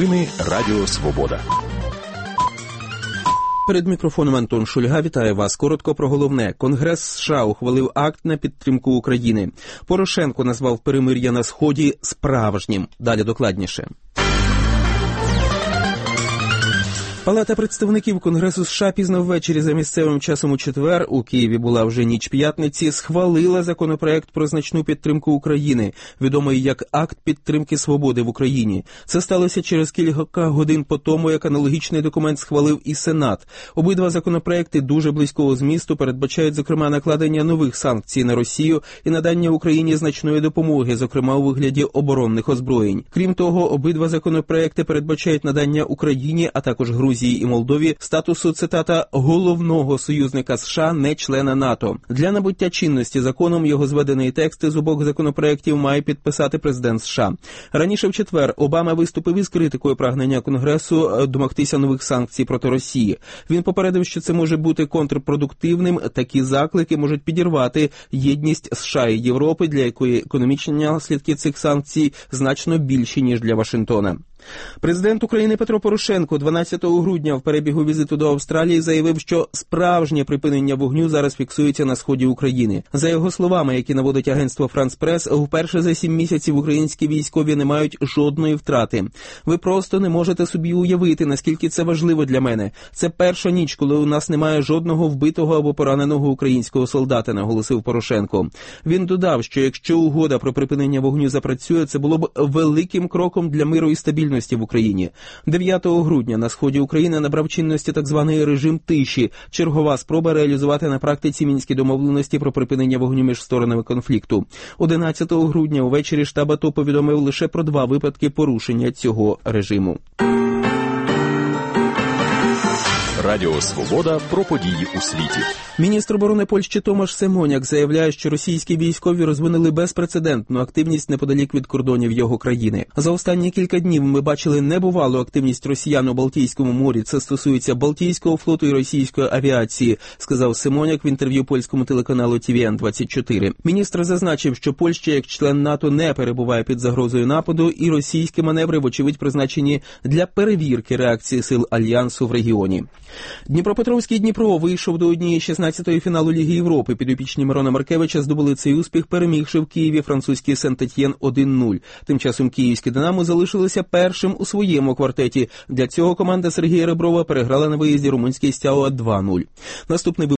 Новини Радіо Свобода. Перед мікрофоном Антон Шульга вітає вас. Коротко про головне. Конгрес США ухвалив акт на підтримку України. Порошенко назвав перемир'я на Сході справжнім. Далі докладніше. Палата представників Конгресу США пізно ввечері за місцевим часом у четвер, у Києві була вже ніч п'ятниці, схвалила законопроект про значну підтримку України, відомий як Акт підтримки свободи в Україні. Це сталося через кілька годин по тому, як аналогічний документ схвалив і Сенат. Обидва законопроекти дуже близького змісту передбачають, зокрема, накладення нових санкцій на Росію і надання Україні значної допомоги, зокрема у вигляді оборонних озброєнь. Крім того, обидва законопроекти передбачають надання Україні, а також Грузії і Молдові статусу, цитата, головного союзника США, не члена НАТО. Для набуття чинності законом його зведений текст з обох законопроєктів має підписати президент США. Раніше в четвер Обама виступив із критикою прагнення Конгресу домогтися нових санкцій проти Росії. Він попередив, що це може бути контрпродуктивним, такі заклики можуть підірвати єдність США і Європи, для якої економічні наслідки цих санкцій значно більші, ніж для Вашингтона. Президент України Петро Порошенко 12 грудня в перебігу візиту до Австралії заявив, що справжнє припинення вогню зараз фіксується на сході України. За його словами, які наводить агентство «Франс Прес», вперше за 7 місяців українські військові не мають жодної втрати. Ви просто не можете собі уявити, наскільки це важливо для мене. Це перша ніч, коли у нас немає жодного вбитого або пораненого українського солдата, наголосив Порошенко. Він додав, що якщо угода про припинення вогню запрацює, це було б великим кроком для миру і стабільності в Україні. 9 грудня на сході України набрав чинності так званий режим тиші, чергова спроба реалізувати на практиці мінські домовленості про припинення вогню між сторонами конфлікту. 11 грудня увечері штаб АТО повідомив лише про 2 випадки порушення цього режиму. Радіо Свобода про події у світі. Міністр оборони Польщі Томаш Семоняк заявляє, що російські військові розвинули безпрецедентну активність неподалік від кордонів його країни. За останні кілька днів ми бачили небувалу активність росіян у Балтійському морі. Це стосується Балтійського флоту і російської авіації, сказав Семоняк в інтерв'ю польському телеканалу ТВН-24. Міністр зазначив, що Польща як член НАТО не перебуває під загрозою нападу, і російські маневри, вочевидь, призначені для перевірки реакції сил Альянсу в регіоні. Дніпропетровський «Дніпро» вийшов до 1/16 фіналу Ліги Європи. Підопічні Мирона Маркевича здобули цей успіх, перемігши в Києві французький Сент-Етьєн 1-0. Тим часом київське «Динамо» залишилося першим у своєму квартеті. Для цього команда Сергія Реброва переграла на виїзді румунський «Стяуа» 2-0. Наступний